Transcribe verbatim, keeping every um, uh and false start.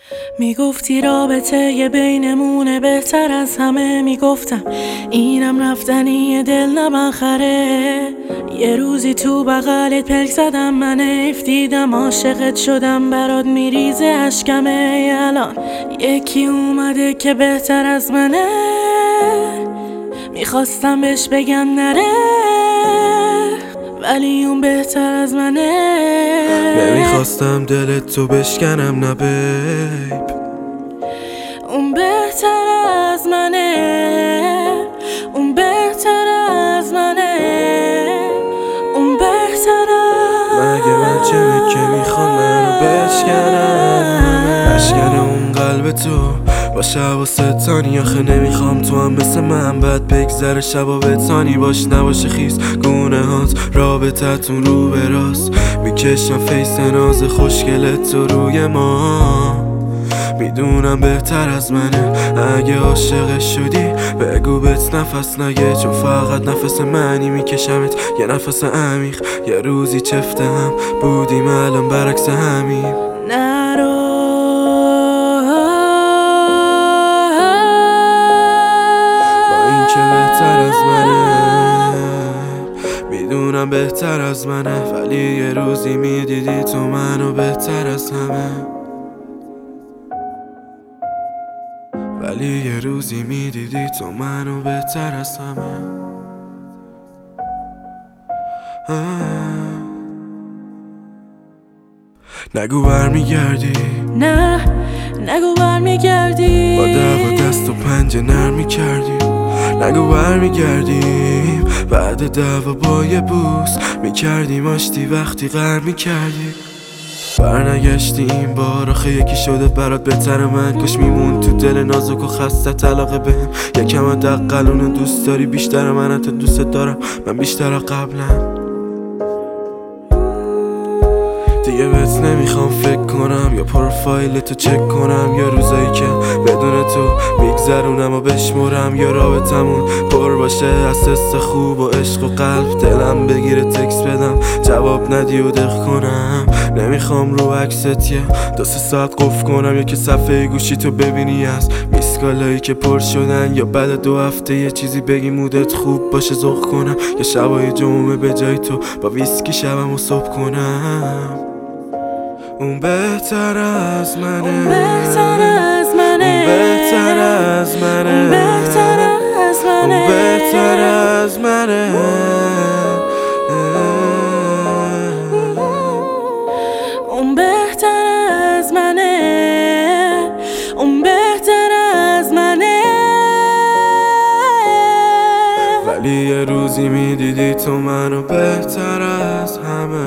میگفتی رابطه یه بینمونه بهتر از همه، میگفتم اینم رفتنی دل نبخره. یه روزی تو بغلت پلک زدم من ایف دیدم عاشقت شدم برات میریزه اشکمه. الان یکی اومده که بهتر از منه، میخواستم بهش بگم نره ولی اون بهتر از منه. نمیخواستم دلت تو بشکنم نه بیب، اون بهتر از منه، اون بهتر از منه، اون بهتر از مگه من چه که میخوام منو بشکنم، بشکنه اون قلب تو با شب و ستانی. آخه نمیخوام تو هم مثل من بد بگذره شب و بتانی باش نباشه خیس گونه هات رابطتون رو به راست. میکشم فیس ناز خوشگلت تو روی ما، میدونم بهتر از منه. اگه عاشق شدی بگو بهت نفس نگه، چون فقط نفس منی میکشمت یه نفس عمیق. یه روزی چفته هم بودیم الان برعکس همیم. نرو با این که بهتر از منه، میدونم بهتر از منه، ولی یه روزی میدیدی تو منو بهتر از همه، ولی یه روزی میدیدی تو منو بهتر از همه. نگو برمیگردی، نه نگو برمیگردی، با دعوا دست و پنجه نرمی کردی. نگو برمیگردیم بعد دعوا با یه بوس میکردیم آشتی وقتی غر میکردی. برنگشتی این بار آخه یکی شده برات بهتر من، کاش میمون تو دل نازک و خستت علاقه بهم. یکم دقلونو دوست داری بیشتر من حتی دوست دارم من بیشتر قبلم. دیگه بهت نمیخوام فکر کنم یا پروفایلتو چک کنم، یا روزایی که بدون تو میگذرونم و بشمرم، یا رابطمون پر باشه از حس خوب و عشق و قلب دلم بگیره تکس بدم جواب ندی و دق کنم. نمیخوام رو عکست یه دو سه ساعت قفل کنم، یا که صفحه گوشی تو ببینی از میسکالایی که پر شدن، یا بعد دو هفته یه چیزی بگی مودت خوب باشه ذوق کنم، یا شبای جمعه به جای تو با ویسکی شبم و صبح کنم. اون بهتر از منه، اون بهتر از منه، اون بهتر از منه، اون بهتر از منه، اون بهتر از منه. اون بهتر از منه، اون بهتر از منه، ولی یه روزی میدیدی تو منو بهتر از همه.